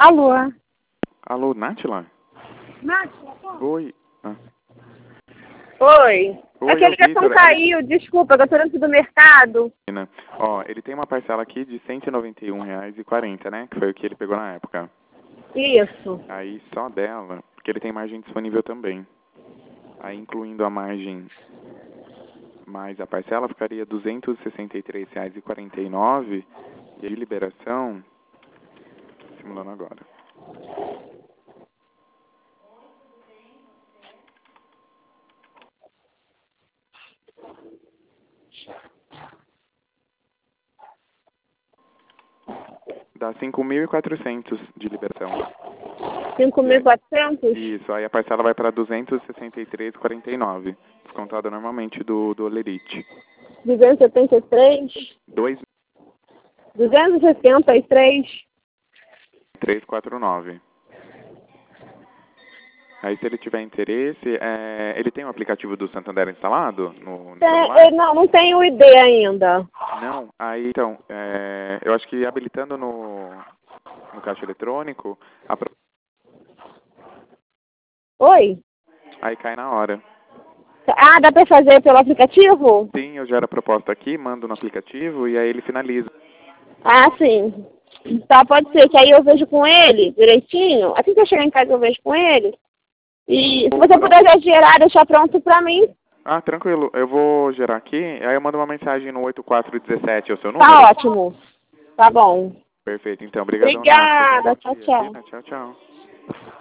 Alô? Alô, Nátila? Nátila? Oi. Ah. Oi. Oi, É que a é o ligação Vitor. caiu, desculpa, eu tô dentro do mercado. Ó, ele tem uma parcela aqui de R$191,40, né? Que foi o que ele pegou na época. Isso. Aí só dela, porque ele tem margem disponível também. Aí incluindo a margem mais a parcela, ficaria R$263,49. E aí liberação, simulando agora. Dá 5.400 de liberação. 5.400? Isso, aí a parcela vai para 263,49. Descontado normalmente do Olerite. 273? 263? 2.349. Aí se ele tiver interesse, ele tem o aplicativo do Santander instalado no celular? Não tenho o ID ainda. Não? Aí então, eu acho que habilitando no caixa eletrônico, Oi? aí cai na hora. Ah, dá pra fazer pelo aplicativo? Sim, eu gero a proposta aqui, mando no aplicativo e aí ele finaliza. Ah, sim. Tá, pode ser, que aí eu vejo com ele direitinho. Assim que eu chegar em casa eu vejo com ele. E se você puder já gerar, deixar pronto pra mim. Ah, tranquilo. Eu vou gerar aqui, aí eu mando uma mensagem no 8417, é o seu número? Tá ótimo. Tá bom. Perfeito, então. Obrigadão, Obrigada. Nath. Tchau, tchau. Tchau, tchau.